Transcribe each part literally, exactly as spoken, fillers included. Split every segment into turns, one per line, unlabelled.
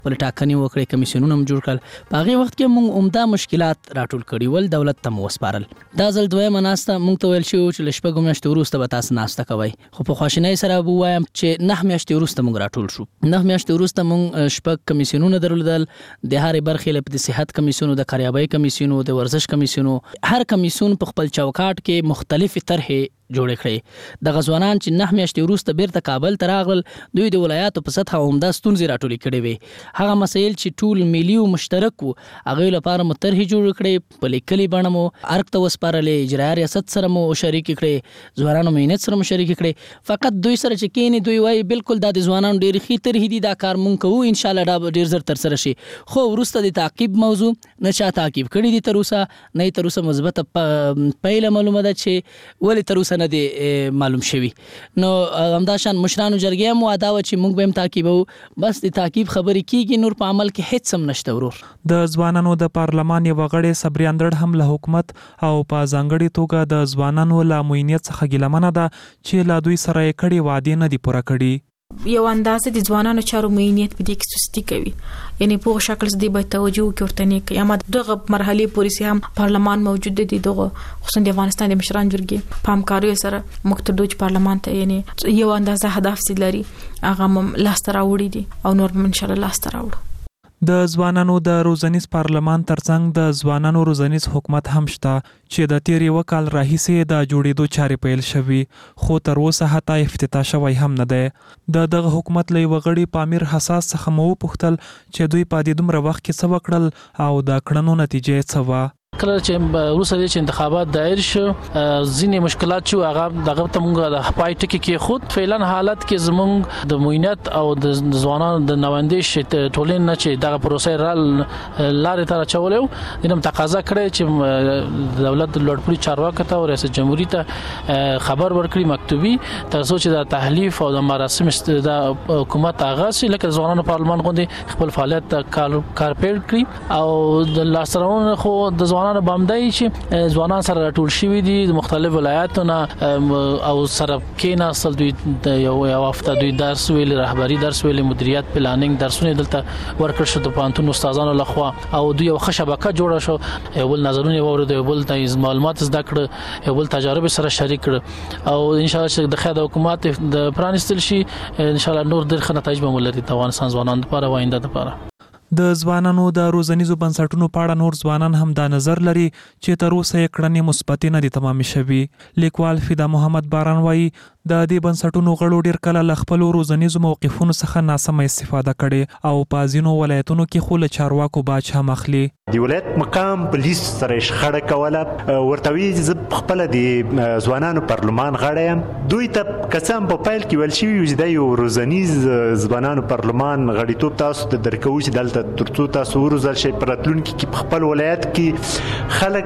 ول ټاکنې وکړې کمیسیونونه هم جوړ کړل په هغه وخت کې موږ عمده مشکلات راټول کړي ول دولت ته وسپارل دا ځل دویمه ناسته موږ ته ویل شو چې لشپږ میاشتې وروسته به تاسو ناسته کوئ خو په خواشینۍ سره به وایم چې نه میاشتې وروسته موږ راټول شو نه میاشتې وروسته موږ شپږ کمیسیونونه درلودل د هرې برخې لپاره د صحت کمیسیونو د کاریابۍ کمیسیونو د ورزش کمیسیونو هر کمیسیون په خپل چوکاټ کې مختلفې طرحې جوړ کړي د غزوانان چې نه میاشتې وروسته بیرته کابل ته راغلل دوی د ولایاتو په سطح عمده ستونزې راټولې کړې وي هغه مسایل چې ټول ملي او مشترک وو هغه لپاره مو طرحې جوړ کړې په لیکلي بڼه مو ارګ ته وسپارلې اجرایي ریاست سره مو شریک کړې ځوانانو مینت سره مو شریک کړې فقط دوی سره چې کینې دوی وایي بالکل دا د ځوانانو ډېر ښې طرحې دي دا کار مونږ کوو ان شاء الله دا ډېر زر تر سره شي خو وروسته د تعقیب موضوع نه چا تعقیب کړی دي تر اوسه نه تر اوسه مثبت پایله معلومه ده چې ولې تر اوسه نه دی معلوم شوی نو همداشان مشرانو جرګې مو ادا و چې موږ به هم تعقیبو بس د تعقیب خبرې کیږي نور په عمل کې هیڅ هم نشته ورور
د ځوانانو د پارلمان یو غړي صبري اندړ هم له حکومت او په ځانګړي توګه د ځوانانو له موینیت څخه ګیلمنه ده چې لا دوی سره یې کړي وعده نه دي پوره کړي
یو اندازه د ځوانانو چارو موینیت په دې کې سستی کوي یعنی په شکل دې به توجه کوي نه کوي اما دغه مرحله پولیسي هم پارلمان موجود دي دغه خصوصا د افغانستان د مشران جرګې په همکارۍ سره مقتدوج پارلمان ته یعنی یو اندازه هدف سي لري هغه لاس تر وړي دي او نور ان شاء الله لاس تر وړو
د ځوانانو د روزنیز پارلمان ترڅنګ د ځوانانو روزنیز حکومت هم شته چې د تیری وکال راهیسې د جوړېدو چارې پیل شوي خو تر اوسه حتی افتتاح شوی هم نه دی د دغه حکومت لوی وغړي پامیر حساس څخه مو پوښتل چې دوی په دې دومره وخت کې څه وکړل او د کړنو نتیجې څه وه
کله چې روسه د انتخابات دایر شو ځینې مشکلات چې هغه دغه ته مونږ د پای ټکی کې خود فعلا حالت کې زمونږ د موینت او د ځوانانو د نوندې ټولین نه چې دغه پروسه رال لارې ته چولې دنه تقاضا کړی چې دولت د لوړپوړي چارواکو ته او ریاست جمهوریت ته خبر ورکړي مکتوبي تر څو چې د تحلیف او د مراسم د حکومت اغاز لکه ځوانانو پارلمان غونډې خپل فعالیت کار پیل کړی او د لاسرون خو د ځوانانو بامدای چې ځوانان سره راټول شوي دي د مختلف ولایتونو او سره کې نسل دوی د یو یو هفته دوی درس ویل رهبری درس ویل مدیریت پلانینګ درسونه دلته ورکړ شو د پانتون استادانو لخوا او دوی یو ښه شبکه جوړه شو یو بل نظرونه ورته یو بل د معلومات زده کړ یو بل تجارب سره شریک کړ او ان شاء الله چې د خدای حکومت د پرانستل شي ان شاء الله نور ډېر ښه نتایج به ولري د افغانستان ځوانانو لپاره وینده لپاره
د ځوانانو د روزنیزو بنسټونو په اړه نور ځوانان هم دا نظر لري چې تر اوسه یې کړنې مثبت نه دي تمام شوي لیکوال فدا محمد باران وایي د دې بنسټونو غړو ډیر کله ل خپل روزنیزو موقفونو څخه ناسمه استفاده کړي او په ځینو ولایتونو کې خو له چارواکو باج هم اخلي
د ولایت مقام پولیس سره شخړه کوله ورتوي ز خپل د ځوانانو پارلمان غړی دوی ته قسم په فایل کې ول شي چې د یو روزنیز ځوانانو پارلمان غړیتوب تاسو ته درکو چې دلته ترڅو تاسو ورزل شي پراتلونکو کې خپل ولایت کې خلک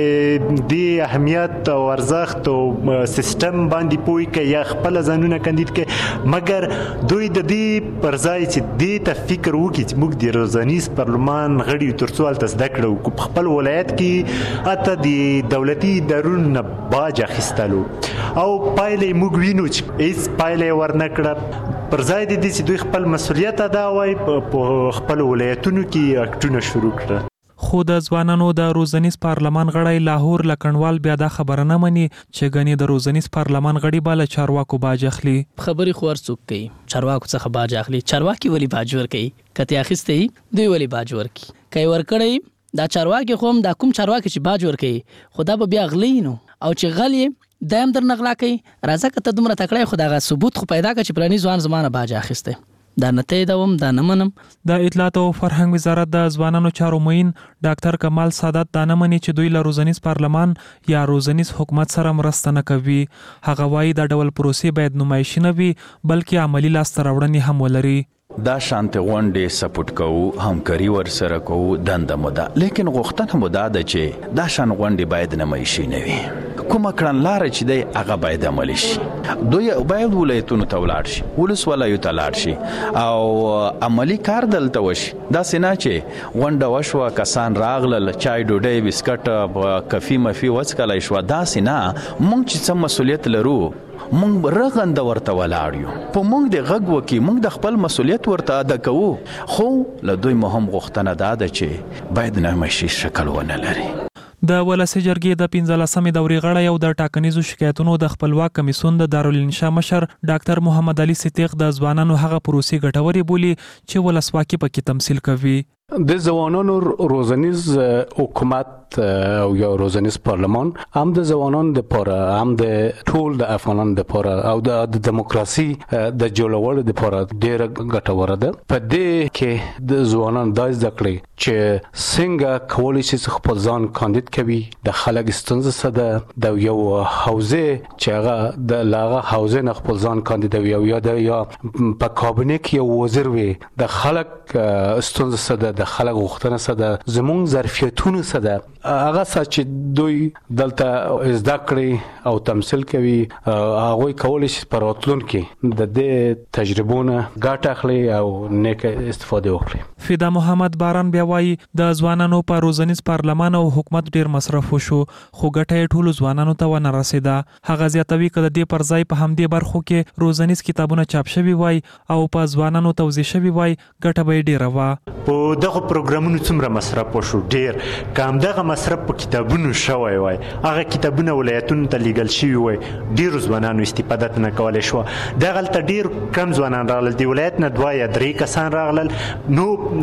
د اهمیت او ارزښت او سیستم باندې پوي کې یا خپل ځانونه کاندید کې مګر دوی د دې پر ځای چې دې ته فکر وکړي چې موږ د روزنیز پارلمان غړي ترڅو تاسو زده کړو خپل ولایت کې اته د دولتي ادارو باج اخیستلو او پایلې موږ وینو چې هیڅ پایلې ورنکړه پر ځای د دې چې دوی خپل مسولیت ادا وای په خپل ولایتونو کې اکټونه شروع کړه
خو د ځوانانو د روزنیز پارلمان غړی لاهور لکنوال بیا دا خبره نه مني چې غني د روزنیز پارلمان غړي بالا چارواکو باج اخلي
خبري خور څوک کوي چارواکو څخه باج اخلي چارواکي ولی باج ور کوي کته اخیسته دوی ولی باج ور کوي کوي ور کړی دا چارواکي خوم دا کوم چارواکي چې باج ور کوي خدا به بیا غلینو او چې غلی دایم در نغلا کوي راځه کته دومره تکړه خدای ثبوت خو پیدا کړي پلاني ځوان زمانه باج اخیسته دا نته دوم دا نه منم
د اطلاعات او فرهنګ وزارت د ځوانانو چارو موین ډاکټر کمال سادات دا نه مني چې دوی له روزنیز پارلمان یا روزنیز حکومت سره مرسته نه کوي هغه وایي دا ډول پروسې باید نمایشي نه وي بلکې عملی لاسته راوړنې هم ولري
دا شانت غونډې سپورټ کوو همکاري ور سره کوو دنده مودا لیکن غوښتنه مودا ده چې دا شان غونډې باید نمایشي نه وي کومه کړنلار چې دی هغه باید عملي شي دوی باید ولایتونو ته ولاړ شي ولس ولایت ته لاړ شي او عملي کار دلته وشي دا سینا چې غونډه وشوه کسان راغلل چای ډوډۍ بسکټ کافي مفي وڅکلای شو دا سینا مونږ چې څه مسولیت لرو مونږ رغند ورته ولاړ یو په مونږ د غږ وکي مونږ د خپل مسولیت ورته ادا کوو خو له دوی مهم غوښتنه دا ده چې باید نرمشي شکل ونه لري.
د ولسی جرګې د پنځلسمې دورې غړی او د ټاکنیزو شکایتونو د خپلواک کمیسیون د دارالانشا مشر ډاکټر محمد علي صدیق د ځوانانو هغه پروسې ګټورې بولي چې ولسواکي پکې تمثیل کوي.
د ځوانانو روزنیز حکومت او یا روزنیز پارلمان هم د ځوانانو لپاره هم د ټول د افغانانو لپاره او د دموکراسي د جوړولو لپاره ډیره ګټوره ده. په دې کې د ځوانانو د زده کړې چې څنګه کولی شي خپل ځان کاندید کوي د خلک ستونزې سره د یو حوزه چې هغه د لاغه حوزه نه خپل ځان کاندیدوي او یا د یا په کابینه کې یو وزیر وي د خلک ستونزې سره د خلک غوښتنه سره زموږ ظرفیتونو سره هغه چې دوی دلته زده کړې او تمثيل کوي هغه کولی شي په راتلونکي د دې تجربونه ګټه اخلي او نیک استفاده وکړي.
فدا محمد باران بیا وایي د ځوانانو په روزنیز پارلمان او حکومت ډیر مصرف وشو خو ګټه ټول ځوانانو ته ونه رسیده. هغه زیاتوي کله د پر ځای په همدې برخو کې روزنیز کتابونه چاپ شوي وای او په ځوانانو توزیع شوي وای ګټه به ډیره و.
په دغه پروګرامونو څومره مصرف وشو ډیر کم دغه مصرف په کتابونو شوی وای هغه کتابونه ولایتونو ته لیږل شوي وای ډیر ځوانانو استفاده نه کولای شو. دغه ته ډیر کم ځوانان راغلل د ولایت نه دوه یا درې کسان راغلل نو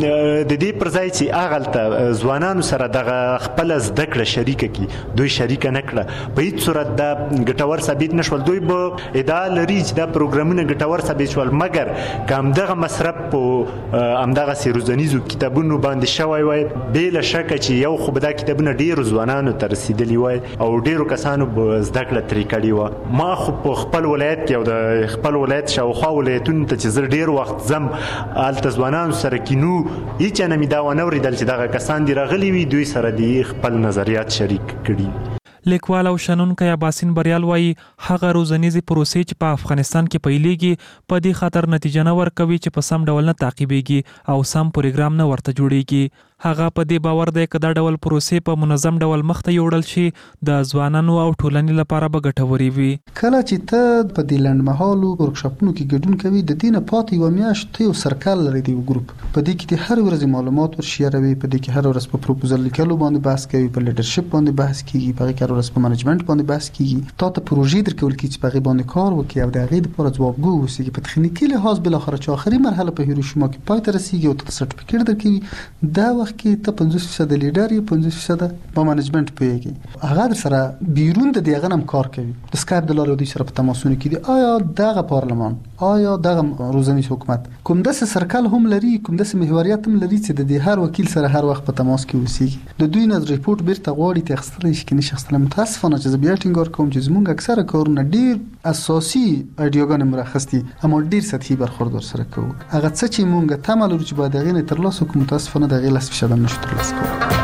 د دې پر ځای چې هغه ته ځوانانو سره دغه خپل زده کړه شریکه کی دوی شریکه نه کړه په هیڅ صورت دا ګټور ثابت نشول. دوی به ادعا لري چې دا پروګرامونه ګټور ثابت شول مګر کم دغه مصرف په همدغه سیروزنیزو کتابونو باندې شوی وای بلا شک چې یو خو به دا کتابونه ډیر ځوانانو ته رسیدلی وای او ډیرو کسانو به زده کړه ترې کړې و. ما خو په خپل ولایت کې او د خپل ولایت شاوخوا ولایتونو ته چې زه ډیر وخت زم هلته ځوانانو سره کینو هیڅ نه مې دا ونه اورېدل چې دغه کسان دي راغلي وي دوی سره د خپل نظریات شریک کړي.
لیکوال او شنونکی عباسین بریال وایي هغه روزنیزي پروسې چې په افغانستان کې پیلېږي په دې خاطر نتیجه نه ورکوي چې په سم ډول نه تعقیبېږي او سم پروګرام نه ورته جوړېږي. هغه په دې باور دی چې دا ډول پروسې په منظم ډول مخته یوړل شي د ځوانانو او ټولنې لپاره به ګټورې وي.
کله چې ته په دې لنډمهالو ورکشاپونو کې ګډون کوي د دې نه پاتې یوه میاشت ته یو سرکل لري د یو ګروپ په دې کې د هر ورځې معلومات ورشیروي په دې کې هر ورځ په پروپوزل لیکلو باندې بحث کوي په لیډرشپ باندې بحث کیږي په هر ورځ په منیجمنت باندې بحث کیږي تا ته پروژې درکول کیږي چې په هغې باندې کار وکړي او د هغې لپاره ځوابګو اوسېږي په تخنیکي لحاظ بالاخره چې آخري مرحله په هیروشیما کې پای ته رسېږي او ته سرټیفیکیټ درکوي دا وخت کې ته پنځوس فیصد لیډر یې پنځوس فیصد په منیجمنت پوهېږي هغه در سره بیرون د دې هغه هم کار کوي د سکایپ د لارې دوی سره په تماسونو کې دي. آیا دغه پارلمان آیا دغه روزنیز حکومت کوم داسې سرکل هم لري کوم داسې محوریت هم لري چې د دې هر وکیل سره هر وخت په تماس کې اوسېږي د دوی نه ریپورت بیرته غواړي ته اخیستلی شي که نشي اخیستلی. متاسفانه چې زه بیا ټینګار کوم چې زموږ اکثره کارونه ډېر اساسي ایډیاګانې مرخص دي اما ډېر سطحي برخورد ورسره کوو. هغه څه چې موږ تمه لرو چې باید هغې نه ترلاسه کړو متاسفانه د هغې لس فیصد هم نشو ترلاسه کولی.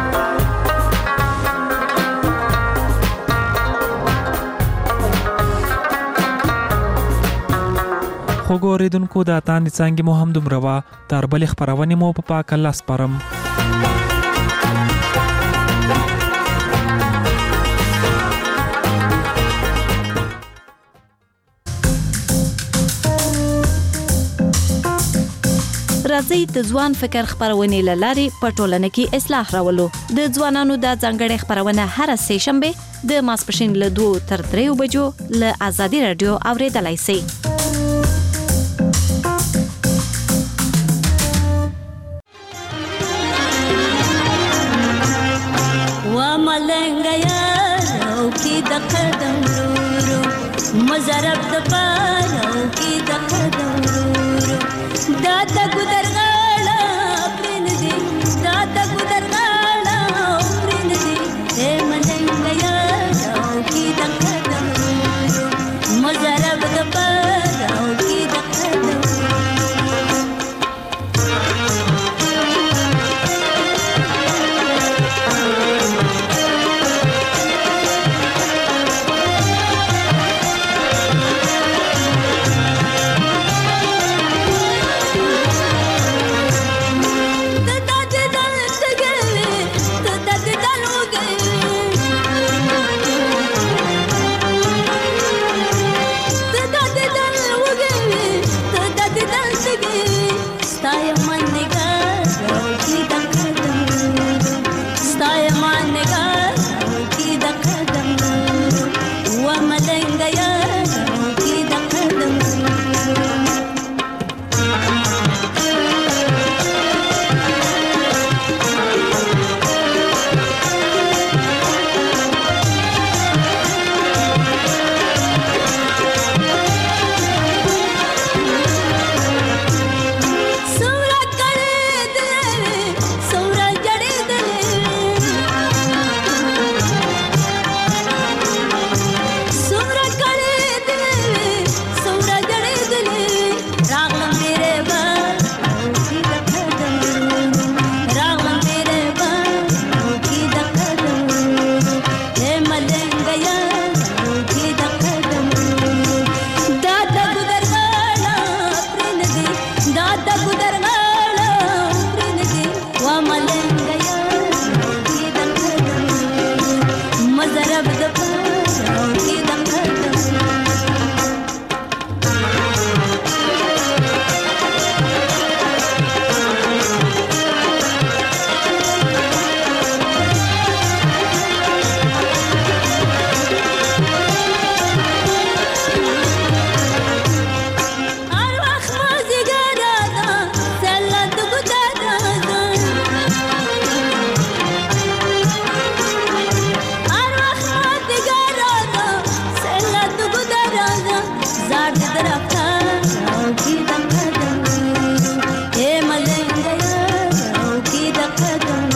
خوږو اوریدونکو د اتاندې څانګې مو هم دومره وه تر بلې خپرونې مو په پاک الله سپارم.
راځئ د ځوان فکر خپرونې له لارې په ټولنه کې اصلاح راولو. د ځوانانو د ځانګړې خپرونه هره سه شنبه د ماسپښین له دوه تر درې بجو له آزادي رادیو اوریدلای شئ.
مزرب د پاره کی د قدمرو دا د ګدر غاړه پرن دي دا د ګدر غاړه پرن دي اے مننګیا کی د قدمرو مزرب د پاره کی د قدمرو دهدم